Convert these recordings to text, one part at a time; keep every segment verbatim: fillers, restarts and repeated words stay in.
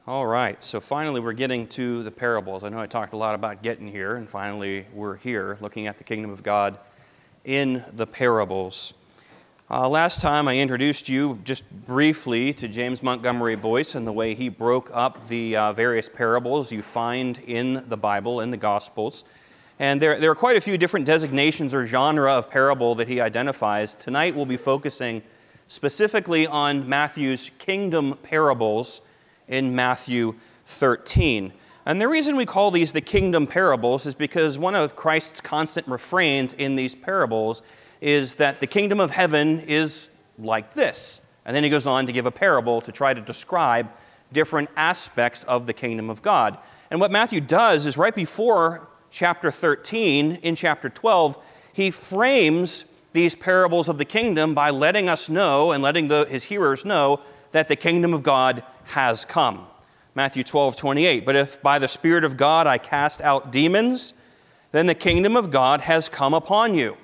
All right, so finally we're getting to the parables. I know I talked a lot about getting here, and finally we're here looking at the kingdom of God in the parables. Uh, last time I introduced you just briefly to James Montgomery Boyce and the way he broke up the uh, various parables you find in the Bible, in the Gospels. And there, there are quite a few different designations or genre of parable that he identifies. Tonight we'll be focusing specifically on Matthew's kingdom parables in Matthew thirteen. And the reason we call these the kingdom parables is because one of Christ's constant refrains in these parables is that the kingdom of heaven is like this. And then he goes on to give a parable to try to describe different aspects of the kingdom of God. And what Matthew does is right before chapter thirteen, in chapter twelve, he frames these parables of the kingdom by letting us know and letting the, his hearers know that the kingdom of God has come. Matthew twelve twenty-eight, but if by the Spirit of God I cast out demons, then the kingdom of God has come upon you.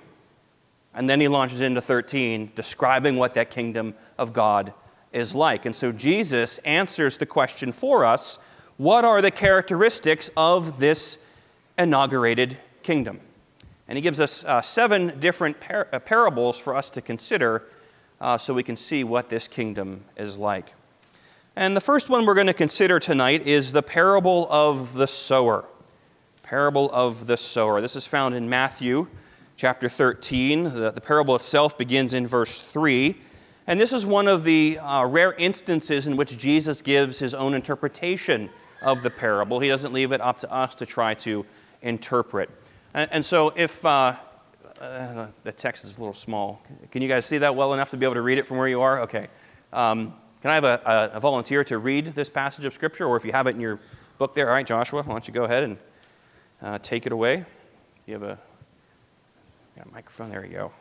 And then he launches into thirteen, describing what that kingdom of God is like. And so Jesus answers the question for us, what are the characteristics of this inaugurated kingdom? And he gives us uh, seven different par- uh, parables for us to consider uh, so we can see what this kingdom is like. And the first one we're going to consider tonight is the parable of the sower. Parable of the sower. This is found in Matthew chapter thirteen. The, the parable itself begins in verse three. And this is one of the uh, rare instances in which Jesus gives his own interpretation of the parable. He doesn't leave it up to us to try to interpret. And, and so if uh, uh, the text is a little small, can you guys see that well enough to be able to read it from where you are? Okay. Um, Can I have a, a, a volunteer to read this passage of Scripture? Or if you have it in your book there, all right, Joshua, why don't you go ahead and uh, take it away? You have a, got a microphone, there you go.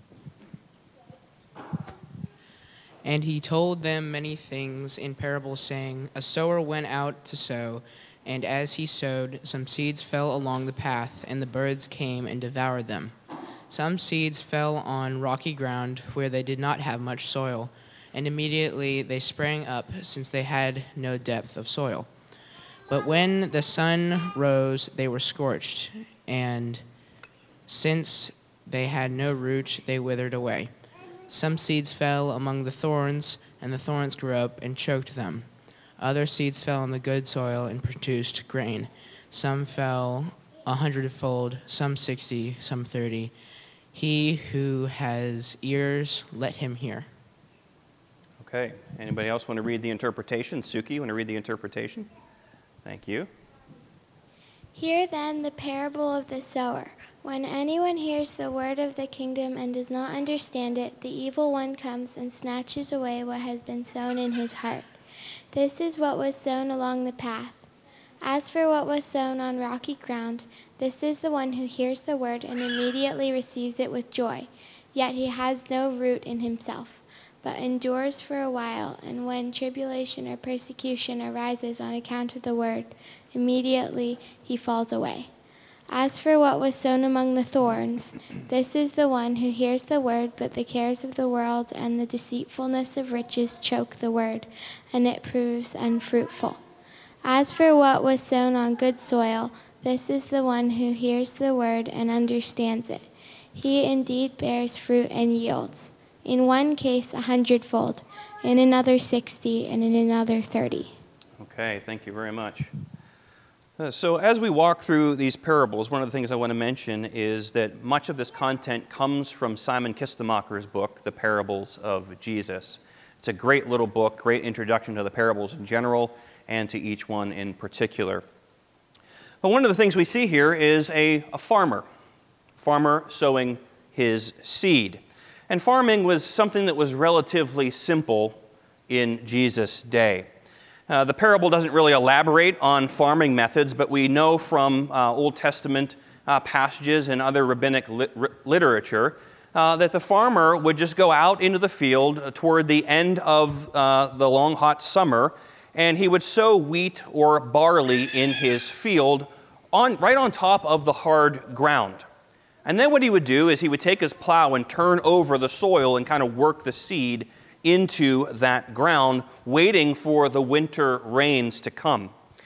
And he told them many things in parables, saying, A sower went out to sow, and as he sowed, some seeds fell along the path, and the birds came and devoured them. Some seeds fell on rocky ground, where they did not have much soil, and immediately they sprang up, since they had no depth of soil. But when the sun rose, they were scorched, and since they had no root, they withered away. Some seeds fell among the thorns, and the thorns grew up and choked them. Other seeds fell on the good soil and produced grain. Some fell a hundredfold, some sixty, some thirty. He who has ears, let him hear. Okay. Anybody else want to read the interpretation? Suki, you want to read the interpretation? Thank you. Hear then the parable of the sower. When anyone hears the word of the kingdom and does not understand it, the evil one comes and snatches away what has been sown in his heart. This is what was sown along the path. As for what was sown on rocky ground, this is the one who hears the word and immediately receives it with joy, yet he has no root in himself, but endures for a while, and when tribulation or persecution arises on account of the word, immediately he falls away. As for what was sown among the thorns, this is the one who hears the word, but the cares of the world and the deceitfulness of riches choke the word, and it proves unfruitful. As for what was sown on good soil, this is the one who hears the word and understands it. He indeed bears fruit and yields. In one case, a hundredfold, in another sixty, and in another thirty. Okay, thank you very much. Uh, so as we walk through these parables, one of the things I want to mention is that much of this content comes from Simon Kistemacher's book, The Parables of Jesus. It's a great little book, great introduction to the parables in general and to each one in particular. But one of the things we see here is a, a farmer, farmer sowing his seed. And farming was something that was relatively simple in Jesus' day. Uh, the parable doesn't really elaborate on farming methods, but we know from uh, Old Testament uh, passages and other rabbinic lit- literature uh, that the farmer would just go out into the field toward the end of uh, the long, hot summer, and he would sow wheat or barley in his field on, right on top of the hard ground. And then what he would do is he would take his plow and turn over the soil and kind of work the seed into that ground, waiting for the winter rains to come.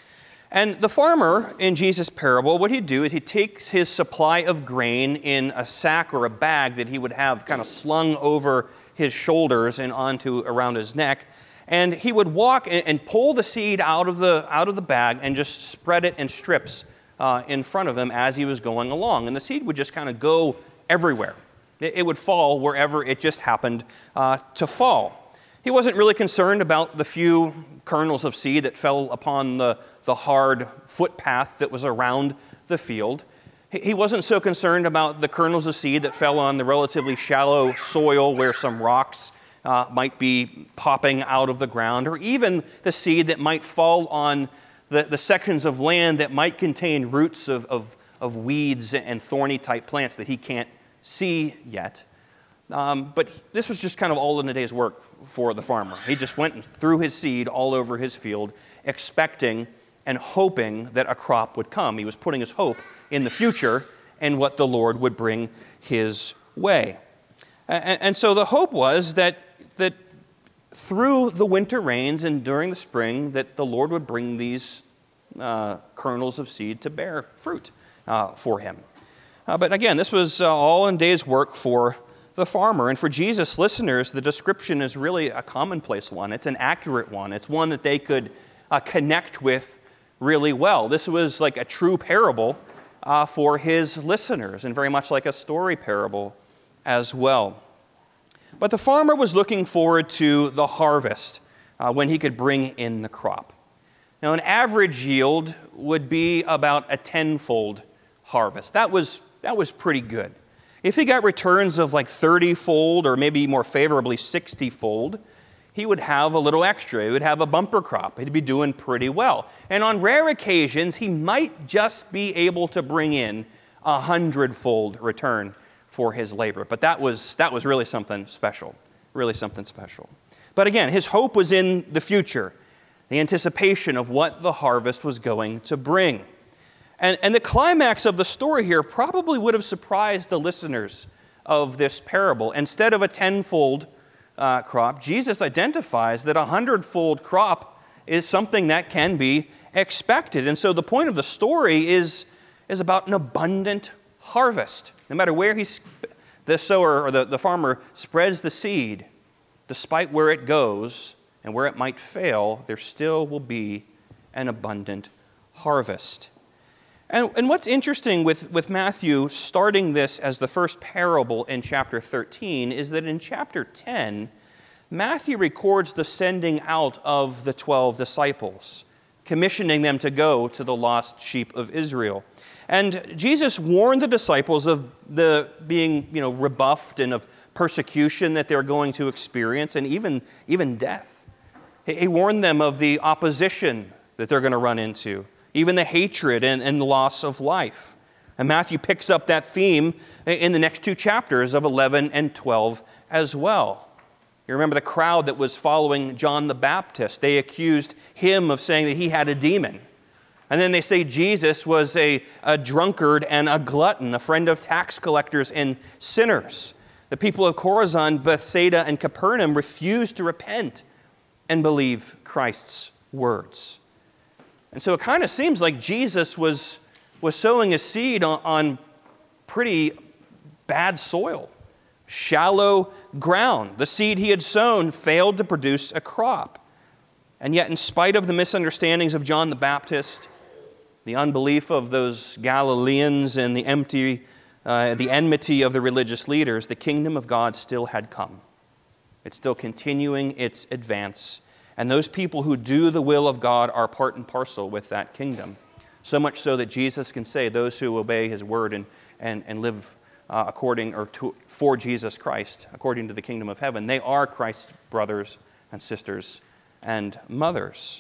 And the farmer in Jesus' parable, what he'd do is he'd take his supply of grain in a sack or a bag that he would have kind of slung over his shoulders and onto around his neck, and he would walk and, and pull the seed out of the out of the bag and just spread it in strips uh, in front of him as he was going along. And the seed would just kind of go everywhere. It, it would fall wherever it just happened uh, to fall. He wasn't really concerned about the few kernels of seed that fell upon the, the hard footpath that was around the field. He wasn't so concerned about the kernels of seed that fell on the relatively shallow soil where some rocks uh, might be popping out of the ground, or even the seed that might fall on the, the sections of land that might contain roots of, of, of weeds and thorny type plants that he can't see yet. Um, but this was just kind of all in a day's work for the farmer. He just went and threw his seed all over his field, expecting and hoping that a crop would come. He was putting his hope in the future and what the Lord would bring his way. And, and so the hope was that, that through the winter rains and during the spring, that the Lord would bring these uh, kernels of seed to bear fruit uh, for him. Uh, but again, this was uh, all in day's work for the farmer. And for Jesus' listeners, the description is really a commonplace one. It's an accurate one. It's one that they could uh, connect with really well. This was like a true parable uh, for his listeners, and very much like a story parable as well. But the farmer was looking forward to the harvest uh, when he could bring in the crop. Now, an average yield would be about a tenfold harvest. That was, that was pretty good. If he got returns of like thirty-fold or maybe more favorably sixty-fold, he would have a little extra. He would have a bumper crop. He'd be doing pretty well. And on rare occasions, he might just be able to bring in a hundredfold return for his labor. But that was, that was really something special, really something special. But again, his hope was in the future, the anticipation of what the harvest was going to bring. And, and the climax of the story here probably would have surprised the listeners of this parable. Instead of a tenfold uh, crop, Jesus identifies that a hundredfold crop is something that can be expected. And so the point of the story is, is about an abundant harvest. No matter where he's, the sower or the, the farmer spreads the seed, despite where it goes and where it might fail, there still will be an abundant harvest. And, and what's interesting with, with Matthew starting this as the first parable in chapter thirteen is that in chapter ten, Matthew records the sending out of the twelve disciples, commissioning them to go to the lost sheep of Israel. And Jesus warned the disciples of the being, you know, rebuffed and of persecution that they're going to experience, and even, even death. He warned them of the opposition that they're going to run into, even the hatred and, and the loss of life. And Matthew picks up that theme in the next two chapters of eleven and twelve as well. You remember the crowd that was following John the Baptist. They accused him of saying that he had a demon. And then they say Jesus was a, a drunkard and a glutton, a friend of tax collectors and sinners. The people of Chorazin, Bethsaida, and Capernaum refused to repent and believe Christ's words. And so it kind of seems like Jesus was, was sowing a seed on, on pretty bad soil, shallow ground. The seed he had sown failed to produce a crop. And yet, in spite of the misunderstandings of John the Baptist, the unbelief of those Galileans, and the empty, uh, the enmity of the religious leaders, the kingdom of God still had come. It's still continuing its advance. And those people who do the will of God are part and parcel with that kingdom. So much so that Jesus can say those who obey his word and, and, and live uh, according or to, for Jesus Christ, according to the kingdom of heaven, they are Christ's brothers and sisters and mothers.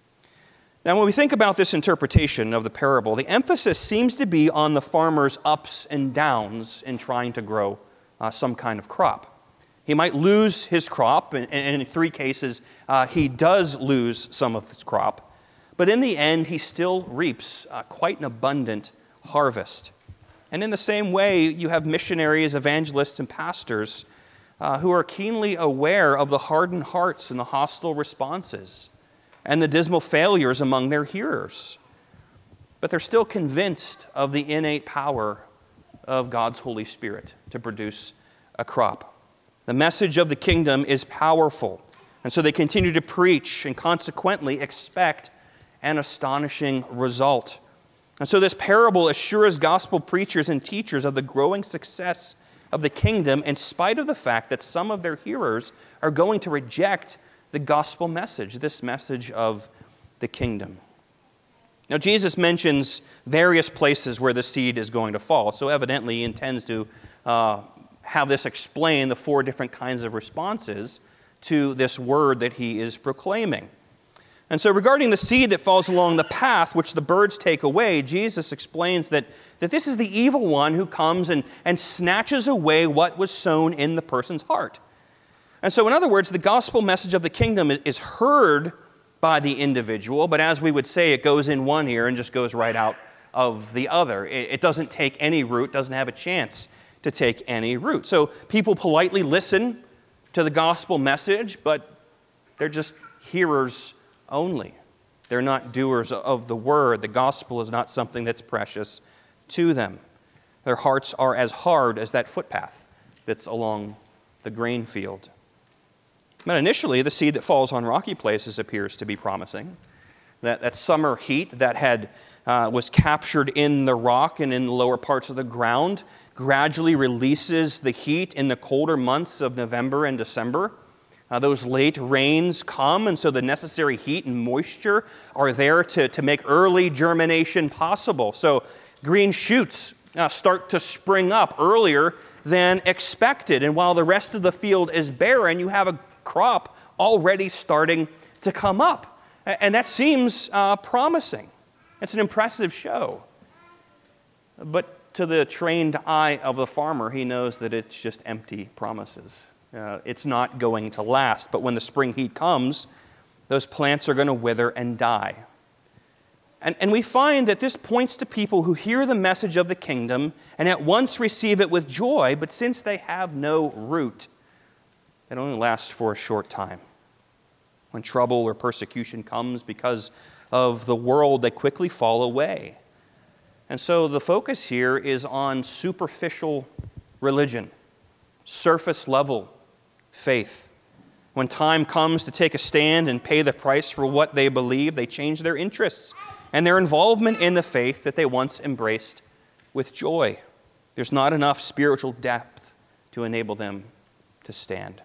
Now, when we think about this interpretation of the parable, the emphasis seems to be on the farmer's ups and downs in trying to grow uh, some kind of crop. He might lose his crop, and, and in three cases, uh, he does lose some of his crop. But in the end, he still reaps uh, quite an abundant harvest. And in the same way, you have missionaries, evangelists, and pastors uh, who are keenly aware of the hardened hearts and the hostile responses and the dismal failures among their hearers. But they're still convinced of the innate power of God's Holy Spirit to produce a crop. The message of the kingdom is powerful, and so they continue to preach and consequently expect an astonishing result. And so this parable assures gospel preachers and teachers of the growing success of the kingdom in spite of the fact that some of their hearers are going to reject the gospel message, this message of the kingdom. Now, Jesus mentions various places where the seed is going to fall, so evidently he intends to uh, have this explain the four different kinds of responses to this word that he is proclaiming. And so regarding the seed that falls along the path, which the birds take away, Jesus explains that, that this is the evil one who comes and, and snatches away what was sown in the person's heart. And so in other words, the gospel message of the kingdom is, is heard by the individual, but as we would say, it goes in one ear and just goes right out of the other. It, it doesn't take any root, doesn't have a chance to take any root. So people politely listen to the gospel message, but they're just hearers only. They're not doers of the word. The gospel is not something that's precious to them. Their hearts are as hard as that footpath that's along the grain field. But initially, the seed that falls on rocky places appears to be promising. That, that summer heat that had uh, was captured in the rock and in the lower parts of the ground gradually releases the heat in the colder months of November and December. Uh, those late rains come, and so the necessary heat and moisture are there to, to make early germination possible. So green shoots uh, start to spring up earlier than expected. And while the rest of the field is barren, you have a crop already starting to come up. And that seems uh, promising. It's an impressive show. But to the trained eye of the farmer, he knows that it's just empty promises. Uh, it's not going to last. But when the spring heat comes, those plants are going to wither and die. And, and we find that this points to people who hear the message of the kingdom and at once receive it with joy, but since they have no root, it only lasts for a short time. When trouble or persecution comes because of the world, they quickly fall away. And so the focus here is on superficial religion, surface level faith. When time comes to take a stand and pay the price for what they believe, they change their interests and their involvement in the faith that they once embraced with joy. There's not enough spiritual depth to enable them to stand.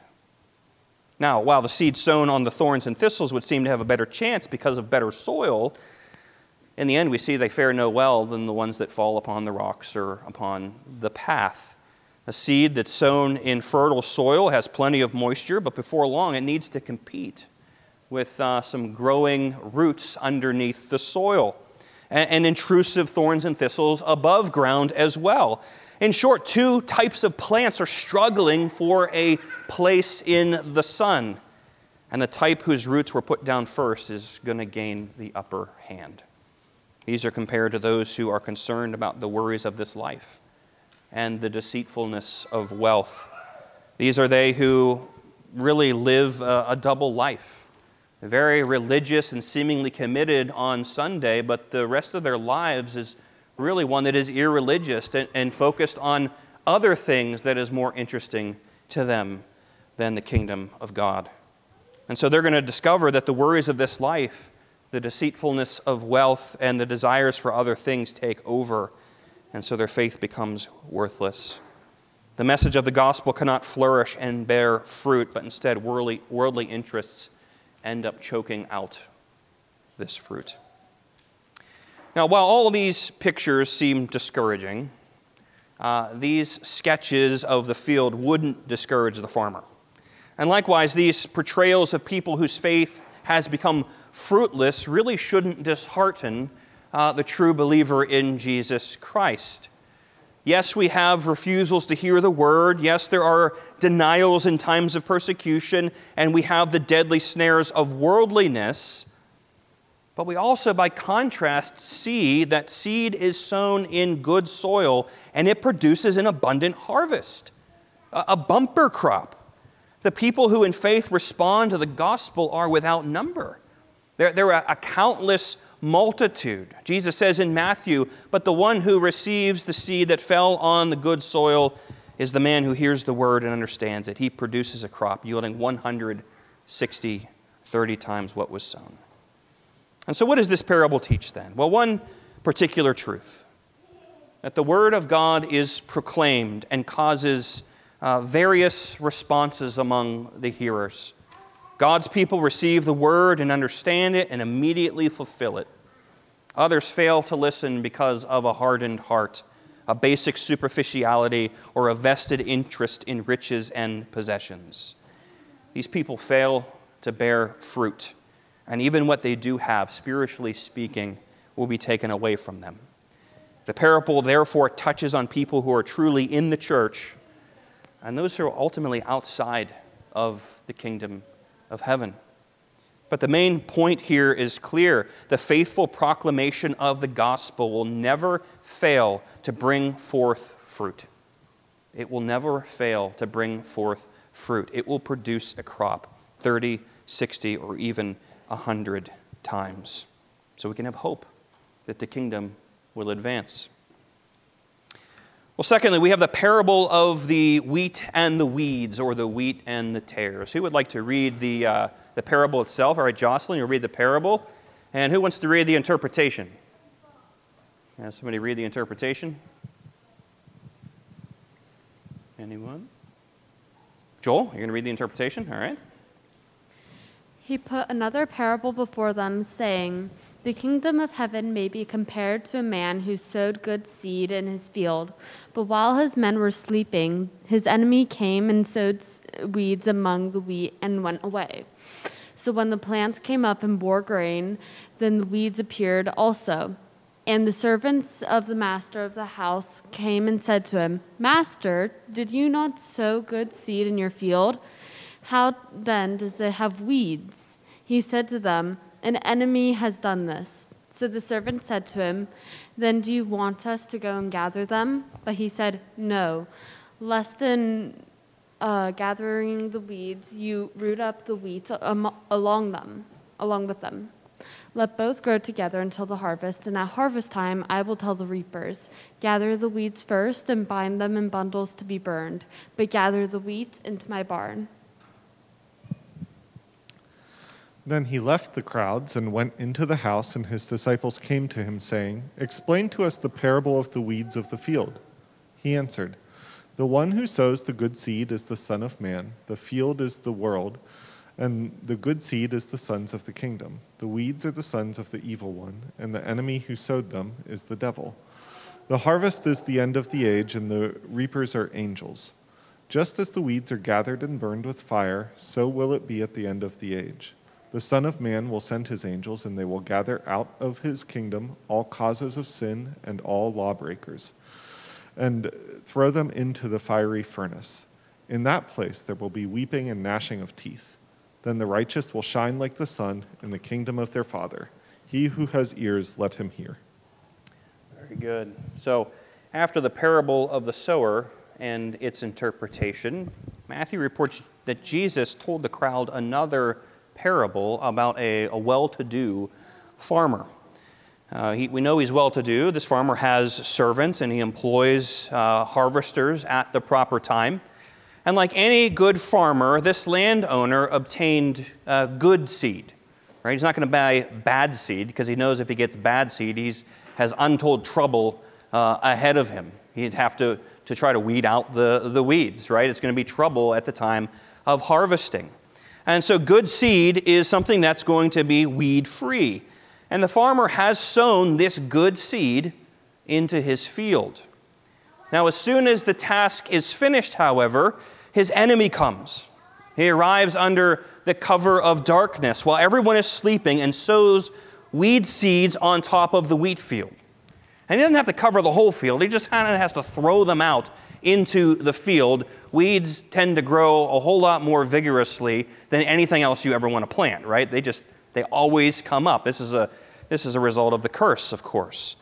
Now, while the seed sown on the thorns and thistles would seem to have a better chance because of better soil, in the end we see they fare no well than the ones that fall upon the rocks or upon the path. A seed that's sown in fertile soil has plenty of moisture, but before long it needs to compete with uh, some growing roots underneath the soil and, and intrusive thorns and thistles above ground as well. In short, two types of plants are struggling for a place in the sun, and the type whose roots were put down first is going to gain the upper hand. These are compared to those who are concerned about the worries of this life and the deceitfulness of wealth. These are they who really live a, a double life, very religious and seemingly committed on Sunday, but the rest of their lives is really one that is irreligious and, and focused on other things that is more interesting to them than the kingdom of God. And so they're going to discover that the worries of this life, the deceitfulness of wealth, and the desires for other things take over, and so their faith becomes worthless. The message of the gospel cannot flourish and bear fruit, but instead worldly, worldly interests end up choking out this fruit. Now, while all these pictures seem discouraging, uh, these sketches of the field wouldn't discourage the farmer. And likewise, these portrayals of people whose faith has become fruitless really shouldn't dishearten uh, the true believer in Jesus Christ. Yes, we have refusals to hear the word. Yes, there are denials in times of persecution, and we have the deadly snares of worldliness. But we also, by contrast, see that seed is sown in good soil, and it produces an abundant harvest, a bumper crop. The people who in faith respond to the gospel are without number. They're, they're a, a countless multitude. Jesus says in Matthew, "But the one who receives the seed that fell on the good soil is the man who hears the word and understands it. He produces a crop yielding one hundred sixty, thirty times what was sown." And so what does this parable teach then? Well, one particular truth, that the word of God is proclaimed and causes uh, various responses among the hearers. God's people receive the word and understand it and immediately fulfill it. Others fail to listen because of a hardened heart, a basic superficiality, or a vested interest in riches and possessions. These people fail to bear fruit, and even what they do have, spiritually speaking, will be taken away from them. The parable, therefore, touches on people who are truly in the church and those who are ultimately outside of the kingdom of heaven. But the main point here is clear. The faithful proclamation of the gospel will never fail to bring forth fruit. It will never fail to bring forth fruit. It will produce a crop thirty, sixty, or even one hundred times. So we can have hope that the kingdom will advance. Well, secondly, we have the parable of the wheat and the weeds, or the wheat and the tares. Who would like to read the, uh, the parable itself? All right, Jocelyn, you'll read the parable. And who wants to read the interpretation? Have somebody read the interpretation? Anyone? Joel, you're going to read the interpretation? All right. He put another parable before them, saying, "The kingdom of heaven may be compared to a man who sowed good seed in his field. But while his men were sleeping, his enemy came and sowed weeds among the wheat and went away. So when the plants came up and bore grain, then the weeds appeared also. And the servants of the master of the house came and said to him, 'Master, did you not sow good seed in your field? How then does it have weeds?' He said to them, 'An enemy has done this.' So the servant said to him, 'Then do you want us to go and gather them?' But he said, 'No, lest in uh, gathering the weeds, you root up the wheat um, along them, along with them. Let both grow together until the harvest, and at harvest time I will tell the reapers, gather the weeds first and bind them in bundles to be burned, but gather the wheat into my barn.'" Then he left the crowds and went into the house, and his disciples came to him, saying, "Explain to us the parable of the weeds of the field." He answered, "The one who sows the good seed is the Son of Man, the field is the world, and the good seed is the sons of the kingdom. The weeds are the sons of the evil one, and the enemy who sowed them is the devil. The harvest is the end of the age, and the reapers are angels. Just as the weeds are gathered and burned with fire, so will it be at the end of the age. The Son of Man will send his angels, and they will gather out of his kingdom all causes of sin and all lawbreakers, and throw them into the fiery furnace. In that place there will be weeping and gnashing of teeth. Then the righteous will shine like the sun in the kingdom of their Father. He who has ears, let him hear." Very good. So after the parable of the sower and its interpretation, Matthew reports that Jesus told the crowd another parable about a, a well-to-do farmer. Uh, he, we know he's well-to-do. This farmer has servants, and he employs uh, harvesters at the proper time. And like any good farmer, this landowner obtained uh, good seed. Right? He's not going to buy bad seed, because he knows if he gets bad seed, he has untold trouble uh, ahead of him. He'd have to, to try to weed out the, the weeds, right? It's going to be trouble at the time of harvesting. And so good seed is something that's going to be weed-free. And the farmer has sown this good seed into his field. Now, as soon as the task is finished, however, his enemy comes. He arrives under the cover of darkness while everyone is sleeping and sows weed seeds on top of the wheat field. And he doesn't have to cover the whole field. He just kind of has to throw them out into the field. Weeds tend to grow a whole lot more vigorously than anything else you ever want to plant, right? They just, they always come up. This is a, this is a result of the curse, of course.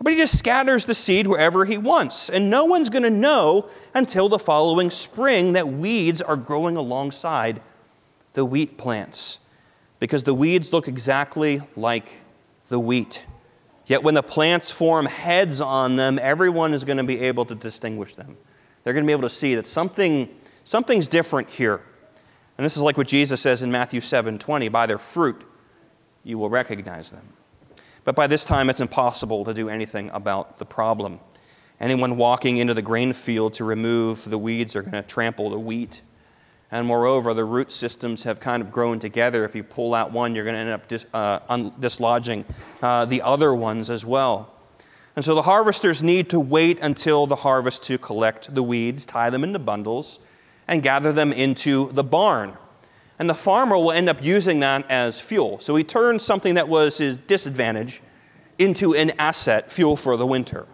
But he just scatters the seed wherever he wants, and no one's going to know until the following spring that weeds are growing alongside the wheat plants, because the weeds look exactly like the wheat. Yet when the plants form heads on them, everyone is going to be able to distinguish them. They're going to be able to see that something, something's different here. And this is like what Jesus says in Matthew seven twenty, by their fruit you will recognize them. But by this time, it's impossible to do anything about the problem. Anyone walking into the grain field to remove the weeds are going to trample the wheat. And moreover, the root systems have kind of grown together. If you pull out one, you're going to end up dis, uh, un, dislodging uh, the other ones as well. And so the harvesters need to wait until the harvest to collect the weeds, tie them into bundles, and gather them into the barn. And the farmer will end up using that as fuel. So he turns something that was his disadvantage into an asset, fuel for the winter.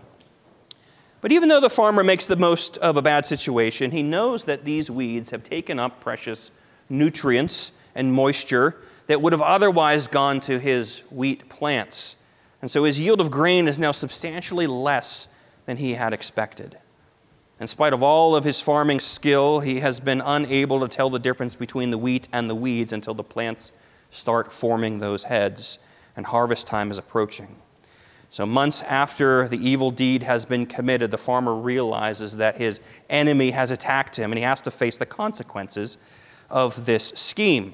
But even though the farmer makes the most of a bad situation, he knows that these weeds have taken up precious nutrients and moisture that would have otherwise gone to his wheat plants. And so his yield of grain is now substantially less than he had expected. In spite of all of his farming skill, he has been unable to tell the difference between the wheat and the weeds until the plants start forming those heads, and harvest time is approaching. So months after the evil deed has been committed, the farmer realizes that his enemy has attacked him, and he has to face the consequences of this scheme.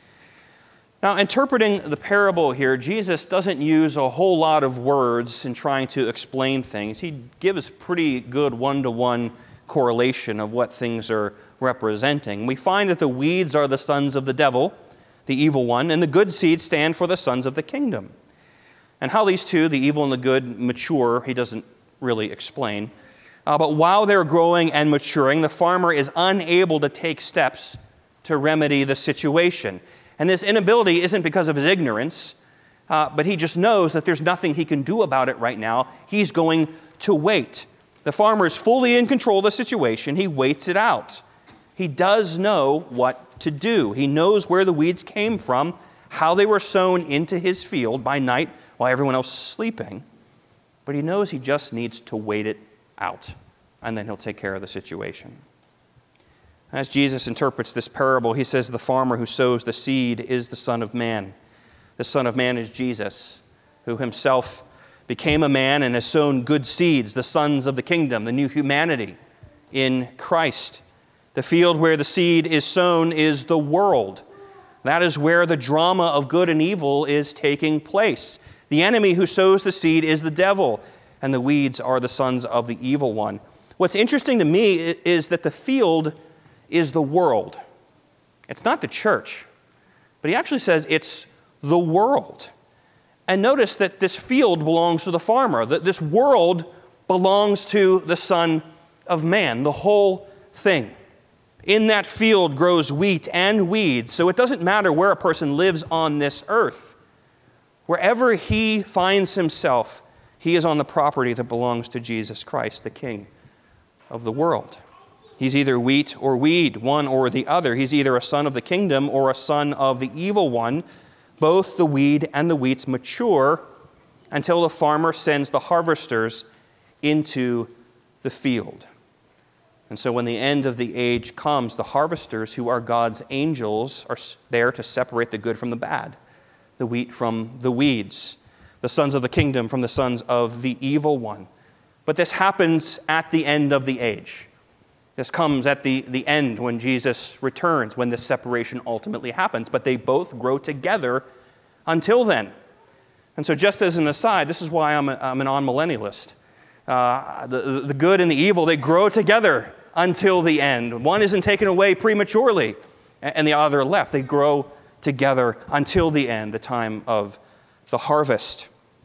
Now, interpreting the parable here, Jesus doesn't use a whole lot of words in trying to explain things. He gives pretty good one-to-one correlation of what things are representing. We find that the weeds are the sons of the devil, the evil one, and the good seeds stand for the sons of the kingdom. And how these two, the evil and the good, mature, he doesn't really explain. Uh, but while they're growing and maturing, the farmer is unable to take steps to remedy the situation. And this inability isn't because of his ignorance, uh, but he just knows that there's nothing he can do about it right now. He's going to wait. The farmer is fully in control of the situation. He waits it out. He does know what to do. He knows where the weeds came from, how they were sown into his field by night while everyone else is sleeping. But he knows he just needs to wait it out, and then he'll take care of the situation. As Jesus interprets this parable, he says the farmer who sows the seed is the Son of Man. The Son of Man is Jesus, who himself became a man and has sown good seeds, the sons of the kingdom, the new humanity in Christ. The field where the seed is sown is the world. That is where the drama of good and evil is taking place. The enemy who sows the seed is the devil, and the weeds are the sons of the evil one. What's interesting to me is that the field is the world. It's not the church, but he actually says it's the world. And notice that this field belongs to the farmer, that this world belongs to the Son of Man, the whole thing. In that field grows wheat and weeds, so it doesn't matter where a person lives on this earth. Wherever he finds himself, he is on the property that belongs to Jesus Christ, the King of the world. He's either wheat or weed, one or the other. He's either a son of the kingdom or a son of the evil one. Both the weed and the wheats mature until the farmer sends the harvesters into the field. And so when the end of the age comes, the harvesters, who are God's angels, are there to separate the good from the bad, the wheat from the weeds, the sons of the kingdom from the sons of the evil one. But this happens at the end of the age. This comes at the, the end when Jesus returns, when this separation ultimately happens. But they both grow together until then. And so just as an aside, this is why I'm, a, I'm an on-millennialist. Uh, the, the good and the evil, they grow together until the end. One isn't taken away prematurely, and the other left. They grow together until the end, the time of the harvest.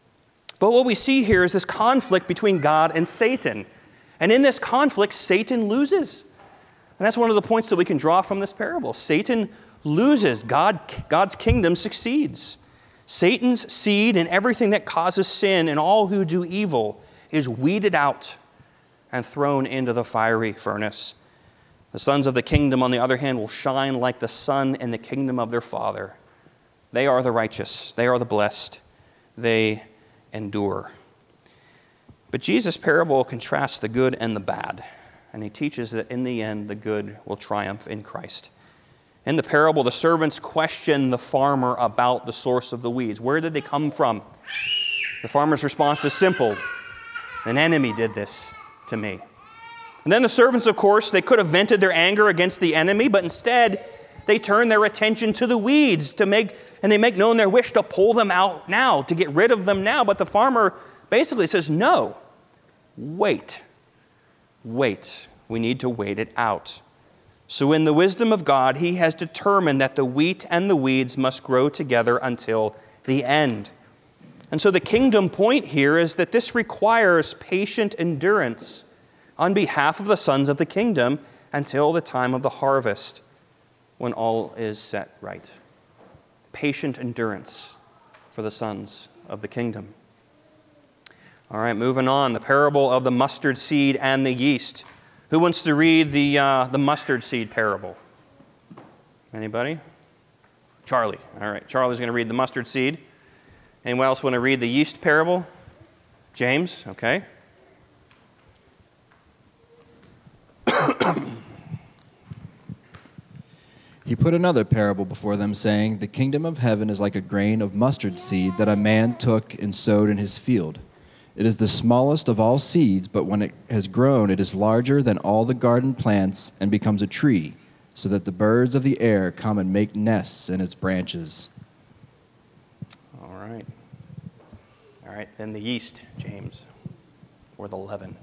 But what we see here is this conflict between God and Satan. And in this conflict, Satan loses. And that's one of the points that we can draw from this parable. Satan loses. God, God's kingdom succeeds. Satan's seed and everything that causes sin and all who do evil is weeded out and thrown into the fiery furnace. The sons of the kingdom, on the other hand, will shine like the sun in the kingdom of their Father. They are the righteous. They are the blessed. They endure. But Jesus' parable contrasts the good and the bad, and he teaches that in the end, the good will triumph in Christ. In the parable, the servants question the farmer about the source of the weeds. Where did they come from? The farmer's response is simple: an enemy did this to me. And then the servants, of course, they could have vented their anger against the enemy, but instead they turn their attention to the weeds to make, and they make known their wish to pull them out now, to get rid of them now. But the farmer basically says, no, wait, wait. We need to wait it out. So in the wisdom of God, he has determined that the wheat and the weeds must grow together until the end. And so the kingdom point here is that this requires patient endurance on behalf of the sons of the kingdom until the time of the harvest, when all is set right. Patient endurance for the sons of the kingdom. All right, moving on. The parable of the mustard seed and the yeast. Who wants to read the, uh, the mustard seed parable? Anybody? Charlie. All right, Charlie's going to read the mustard seed. Anyone else want to read the yeast parable? James, okay. He put another parable before them, saying, "The kingdom of heaven is like a grain of mustard seed that a man took and sowed in his field. It is the smallest of all seeds, but when it has grown, it is larger than all the garden plants and becomes a tree, so that the birds of the air come and make nests in its branches." All right. All right, then the yeast, James, or the leaven.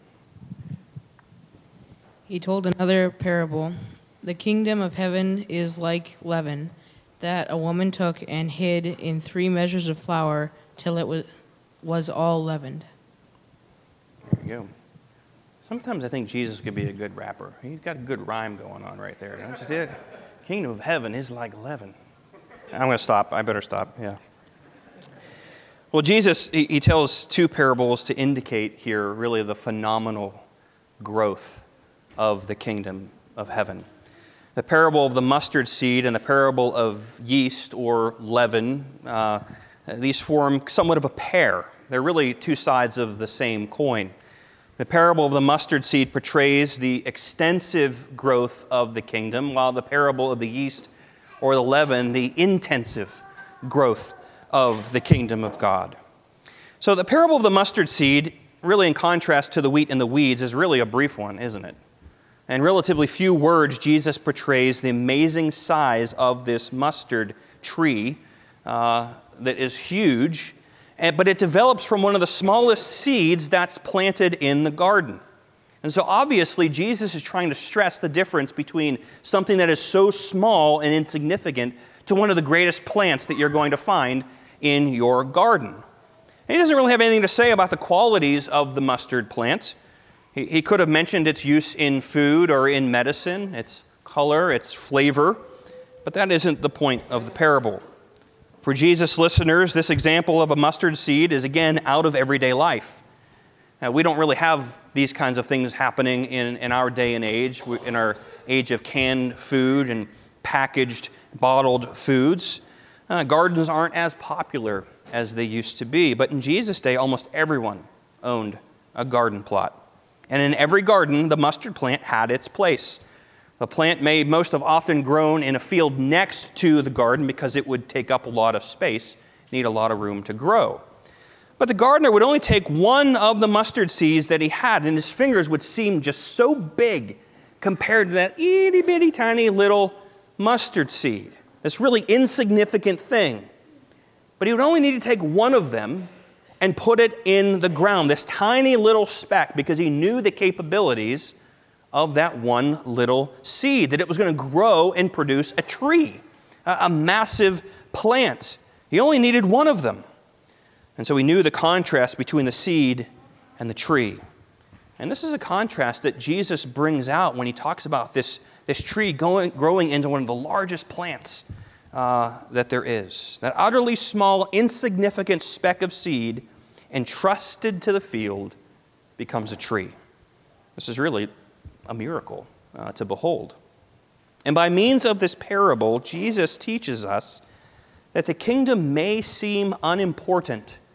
He told another parable. The kingdom of heaven is like leaven that a woman took and hid in three measures of flour till it was, was all leavened. There you go. Sometimes I think Jesus could be a good rapper. He's got a good rhyme going on right there. Don't you see it? Kingdom of heaven is like leaven. I'm going to stop. I better stop. Yeah. Well, Jesus, he, he tells two parables to indicate here really the phenomenal growth of the kingdom of heaven. The parable of the mustard seed and the parable of yeast or leaven, uh, these form somewhat of a pair. They're really two sides of the same coin. The parable of the mustard seed portrays the extensive growth of the kingdom, while the parable of the yeast or the leaven, the intensive growth of the kingdom of God. So the parable of the mustard seed, really in contrast to the wheat and the weeds, is really a brief one, isn't it? In relatively few words, Jesus portrays the amazing size of this mustard tree uh, that is huge, but it develops from one of the smallest seeds that's planted in the garden. And so obviously, Jesus is trying to stress the difference between something that is so small and insignificant to one of the greatest plants that you're going to find in your garden. And he doesn't really have anything to say about the qualities of the mustard plant. He, he could have mentioned its use in food or in medicine, its color, its flavor, but that isn't the point of the parable. For Jesus' listeners, this example of a mustard seed is, again, out of everyday life. Now, we don't really have these kinds of things happening in, in our day and age, in our age of canned food and packaged, bottled foods. Uh, gardens aren't as popular as they used to be, but in Jesus' day, almost everyone owned a garden plot. And in every garden, the mustard plant had its place. The plant may most have often grown in a field next to the garden because it would take up a lot of space, need a lot of room to grow. But the gardener would only take one of the mustard seeds that he had, and his fingers would seem just so big compared to that itty-bitty tiny little mustard seed, this really insignificant thing. But he would only need to take one of them and put it in the ground, this tiny little speck, because he knew the capabilities of that one little seed, that it was going to grow and produce a tree, a, a massive plant. He only needed one of them. And so he knew the contrast between the seed and the tree. And this is a contrast that Jesus brings out when he talks about this, this tree going, growing into one of the largest plants uh, that there is. That utterly small, insignificant speck of seed entrusted to the field becomes a tree. This is really a miracle uh, to behold. And by means of this parable, Jesus teaches us that the kingdom may seem unimportant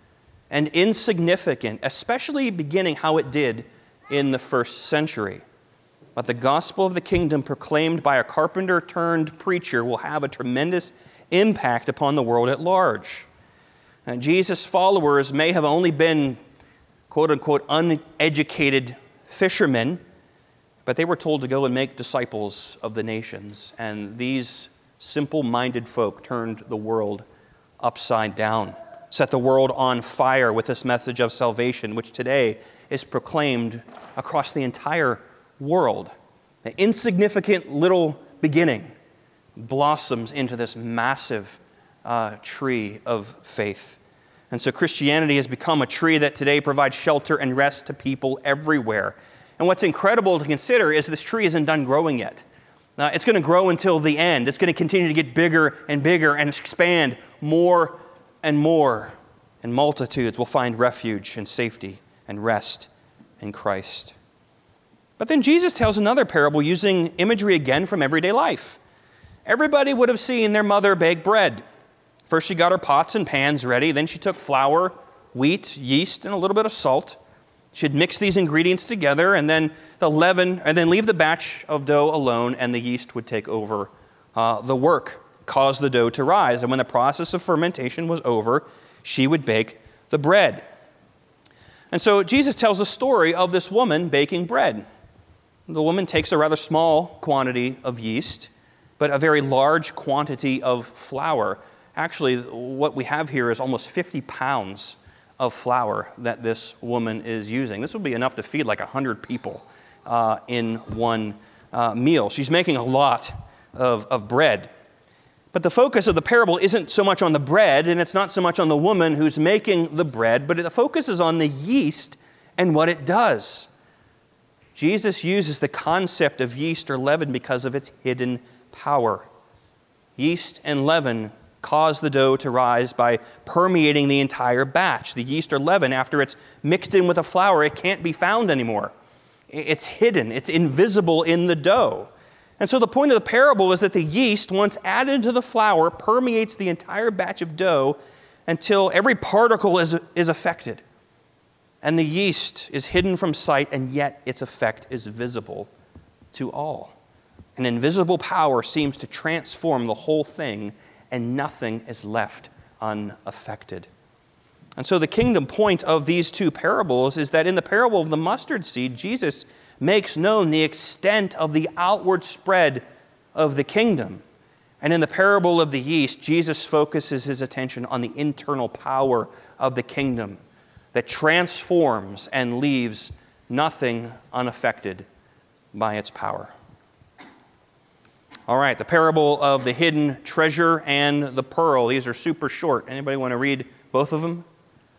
and insignificant, especially beginning how it did in the first century. But the gospel of the kingdom proclaimed by a carpenter turned preacher will have a tremendous impact upon the world at large. And Jesus' followers may have only been, quote unquote, uneducated fishermen, but they were told to go and make disciples of the nations. And these simple-minded folk turned the world upside down, set the world on fire with this message of salvation, which today is proclaimed across the entire world. An insignificant little beginning blossoms into this massive uh, tree of faith. And so Christianity has become a tree that today provides shelter and rest to people everywhere. And what's incredible to consider is this tree isn't done growing yet. Uh, it's going to grow until the end. It's going to continue to get bigger and bigger and expand more and more. And multitudes will find refuge and safety and rest in Christ. But then Jesus tells another parable using imagery again from everyday life. Everybody would have seen their mother bake bread. First she got her pots and pans ready. Then she took flour, wheat, yeast, and a little bit of salt. She'd mix these ingredients together and then the leaven, and then leave the batch of dough alone, and the yeast would take over uh, the work, cause the dough to rise. And when the process of fermentation was over, she would bake the bread. And so Jesus tells a story of this woman baking bread. The woman takes a rather small quantity of yeast, but a very large quantity of flour. Actually, what we have here is almost fifty pounds of flour that this woman is using. This would be enough to feed like one hundred people uh, in one uh, meal. She's making a lot of, of bread. But the focus of the parable isn't so much on the bread, and it's not so much on the woman who's making the bread, but the focus is on the yeast and what it does. Jesus uses the concept of yeast or leaven because of its hidden power. Yeast and leaven cause the dough to rise by permeating the entire batch. The yeast or leaven, after it's mixed in with the flour, it can't be found anymore. It's hidden. It's invisible in the dough. And so the point of the parable is that the yeast, once added to the flour, permeates the entire batch of dough until every particle is, is affected. And the yeast is hidden from sight, and yet its effect is visible to all. An invisible power seems to transform the whole thing, and nothing is left unaffected. And so the kingdom point of these two parables is that in the parable of the mustard seed, Jesus makes known the extent of the outward spread of the kingdom. And in the parable of the yeast, Jesus focuses his attention on the internal power of the kingdom that transforms and leaves nothing unaffected by its power. All right, the parable of the hidden treasure and the pearl. These are super short. Anybody want to read both of them?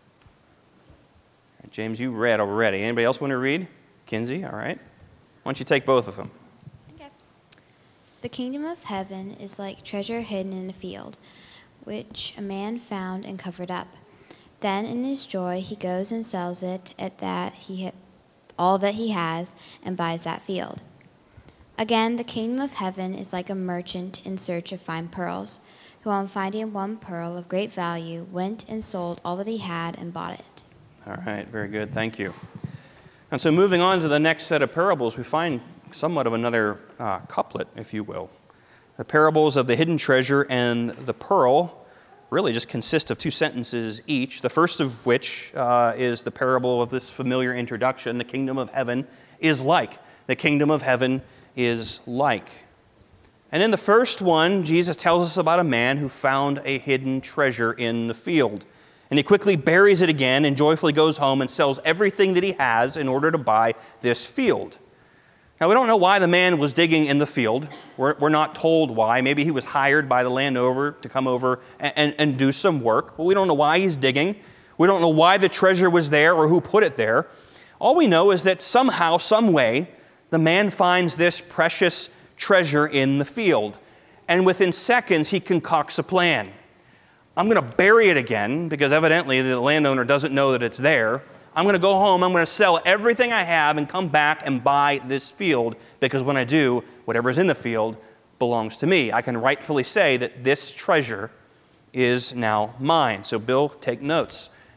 James, you read already. Anybody else want to read? Kinsey, all right. Why don't you take both of them? Okay. The kingdom of heaven is like treasure hidden in a field, which a man found and covered up. Then in his joy he goes and sells it at that he ha- all that he has and buys that field. Again, the kingdom of heaven is like a merchant in search of fine pearls, who on finding one pearl of great value went and sold all that he had and bought it. All right, very good. Thank you. And so moving on to the next set of parables, we find somewhat of another uh, couplet, if you will. The parables of the hidden treasure and the pearl really just consist of two sentences each, the first of which uh, is the parable of this familiar introduction, the kingdom of heaven is like. The kingdom of heaven is like. And in the first one, Jesus tells us about a man who found a hidden treasure in the field. And he quickly buries it again and joyfully goes home and sells everything that he has in order to buy this field. Now, we don't know why the man was digging in the field. We're, we're not told why. Maybe he was hired by the landowner to come over and, and, and do some work. But we don't know why he's digging. We don't know why the treasure was there or who put it there. All we know is that somehow, some way, the man finds this precious treasure in the field. And within seconds, he concocts a plan. I'm going to bury it again because evidently the landowner doesn't know that it's there. I'm going to go home, I'm going to sell everything I have and come back and buy this field because when I do, whatever's in the field belongs to me. I can rightfully say that this treasure is now mine. So Bill, take notes.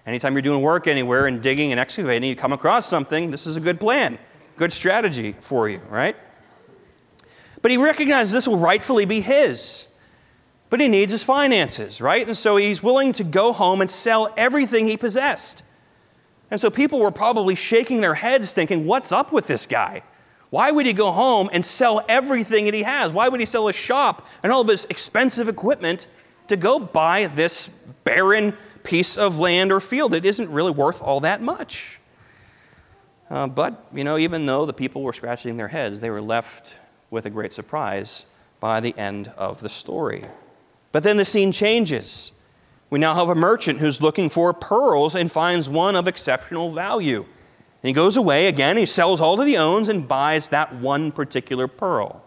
Anytime you're doing work anywhere and digging and excavating, you come across something, this is a good plan, good strategy for you, right? But he recognizes this will rightfully be his. But he needs his finances, right? And so he's willing to go home and sell everything he possessed. And so people were probably shaking their heads thinking, what's up with this guy? Why would he go home and sell everything that he has? Why would he sell his shop and all of his expensive equipment to go buy this barren piece of land or field that isn't really worth all that much? Uh, but, you know, even though the people were scratching their heads, they were left with a great surprise by the end of the story. But then the scene changes. We now have a merchant who's looking for pearls and finds one of exceptional value. And he goes away again, he sells all that he owns and buys that one particular pearl.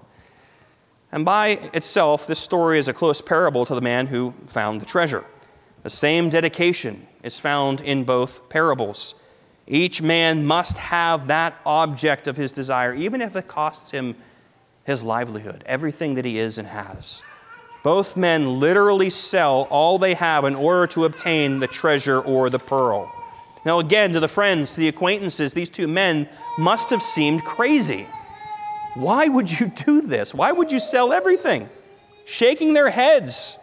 And by itself, this story is a close parable to the man who found the treasure. The same dedication is found in both parables. Each man must have that object of his desire, even if it costs him his livelihood, everything that he is and has. Both men literally sell all they have in order to obtain the treasure or the pearl. Now again, to the friends, to the acquaintances, these two men must have seemed crazy. Why would you do this? Why would you sell everything? Shaking their heads.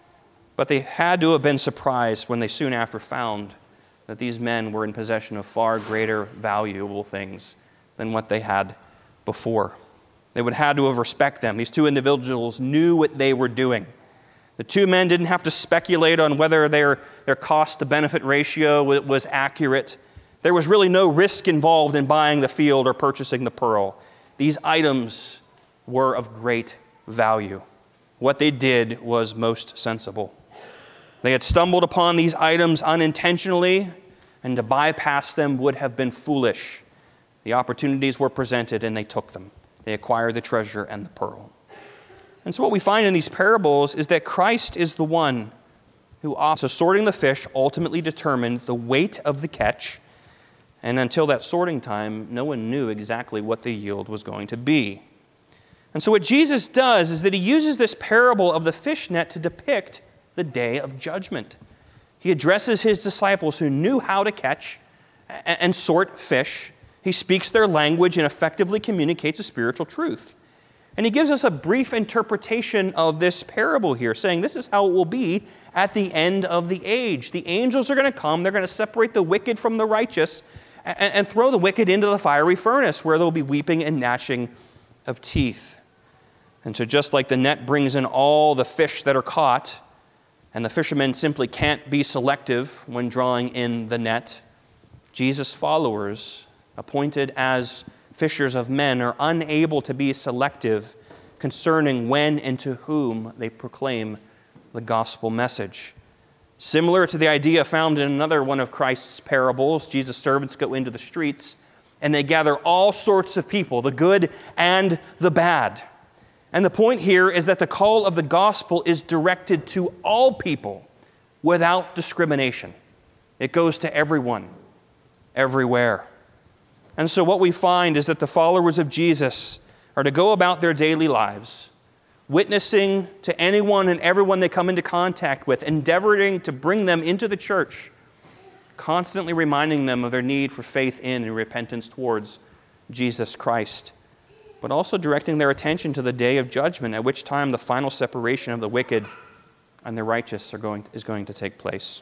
But they had to have been surprised when they soon after found that these men were in possession of far greater valuable things than what they had before. They would have had to have respected them. These two individuals knew what they were doing. The two men didn't have to speculate on whether their, their cost-to-benefit ratio was accurate. There was really no risk involved in buying the field or purchasing the pearl. These items were of great value. What they did was most sensible. They had stumbled upon these items unintentionally, and to bypass them would have been foolish. The opportunities were presented, and they took them. They acquired the treasure and the pearl. And so what we find in these parables is that Christ is the one who, so sorting the fish, ultimately determined the weight of the catch. And until that sorting time, no one knew exactly what the yield was going to be. And so what Jesus does is that he uses this parable of the fish net to depict the day of judgment. He addresses his disciples who knew how to catch and sort fish. He speaks their language and effectively communicates a spiritual truth. And he gives us a brief interpretation of this parable here, saying this is how it will be at the end of the age. The angels are going to come, they're going to separate the wicked from the righteous and, and throw the wicked into the fiery furnace where there will be weeping and gnashing of teeth. And so just like the net brings in all the fish that are caught, and the fishermen simply can't be selective when drawing in the net, Jesus' followers, appointed as fishers of men, are unable to be selective concerning when and to whom they proclaim the gospel message. Similar to the idea found in another one of Christ's parables, Jesus' servants go into the streets and they gather all sorts of people, the good and the bad. And the point here is that the call of the gospel is directed to all people without discrimination. It goes to everyone, everywhere. And so what we find is that the followers of Jesus are to go about their daily lives, witnessing to anyone and everyone they come into contact with, endeavoring to bring them into the church, constantly reminding them of their need for faith in and repentance towards Jesus Christ, but also directing their attention to the day of judgment, at which time the final separation of the wicked and the righteous are going, is going to take place.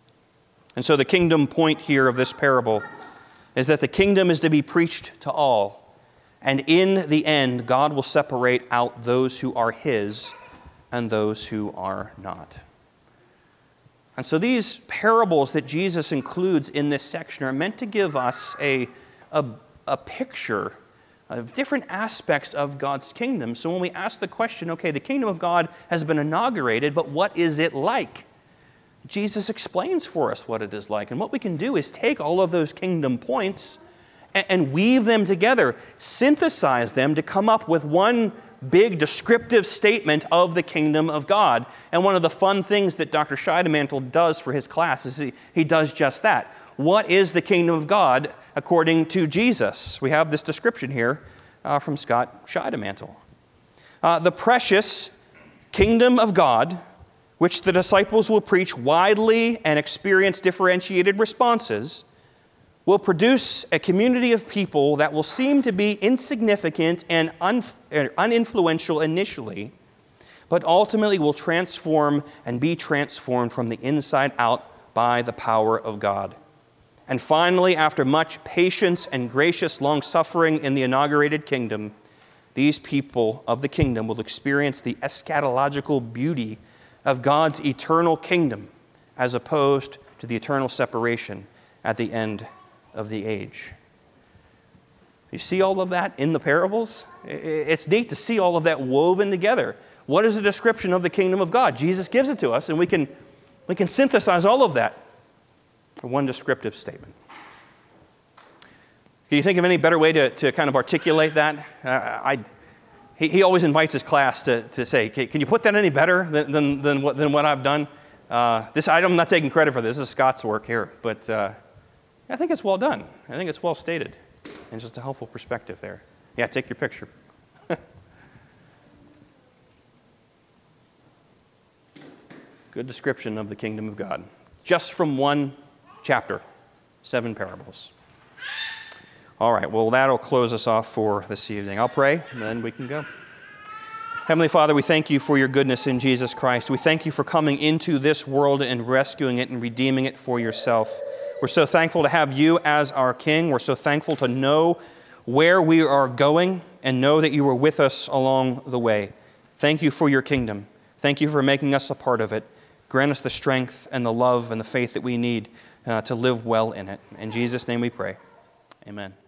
And so the kingdom point here of this parable is that the kingdom is to be preached to all, and in the end, God will separate out those who are his and those who are not. And so these parables that Jesus includes in this section are meant to give us a, a, a picture of different aspects of God's kingdom. So when we ask the question, okay, the kingdom of God has been inaugurated, but what is it like? Jesus explains for us what it is like. And what we can do is take all of those kingdom points and, and weave them together, synthesize them to come up with one big descriptive statement of the kingdom of God. And one of the fun things that Doctor Scheidemantel does for his class is he, he does just that. What is the kingdom of God according to Jesus? We have this description here uh, from Scott Scheidemantel. Uh, the precious kingdom of God which the disciples will preach widely and experience differentiated responses, will produce a community of people that will seem to be insignificant and un- uninfluential initially, but ultimately will transform and be transformed from the inside out by the power of God. And finally, after much patience and gracious long-suffering in the inaugurated kingdom, these people of the kingdom will experience the eschatological beauty of God's eternal kingdom as opposed to the eternal separation at the end of the age. You see all of that in the parables? It's neat to see all of that woven together. What is a description of the kingdom of God? Jesus gives it to us, and we can, we can synthesize all of that for one descriptive statement. Can you think of any better way to, to kind of articulate that? Uh, I, he, he always invites his class to, to say, can you put that any better than, than, than, what, than what I've done? Uh, this I'm not taking credit for this. This is Scott's work here, but uh, I think it's well done. I think it's well stated, and just a helpful perspective there. Yeah, take your picture. Good description of the kingdom of God. Just from one chapter, seven parables. All right, well, that'll close us off for this evening. I'll pray, and then we can go. Heavenly Father, we thank you for your goodness in Jesus Christ. We thank you for coming into this world and rescuing it and redeeming it for yourself. We're so thankful to have you as our King. We're so thankful to know where we are going and know that you are with us along the way. Thank you for your kingdom. Thank you for making us a part of it. Grant us the strength and the love and the faith that we need uh, to live well in it. In Jesus' name we pray. Amen.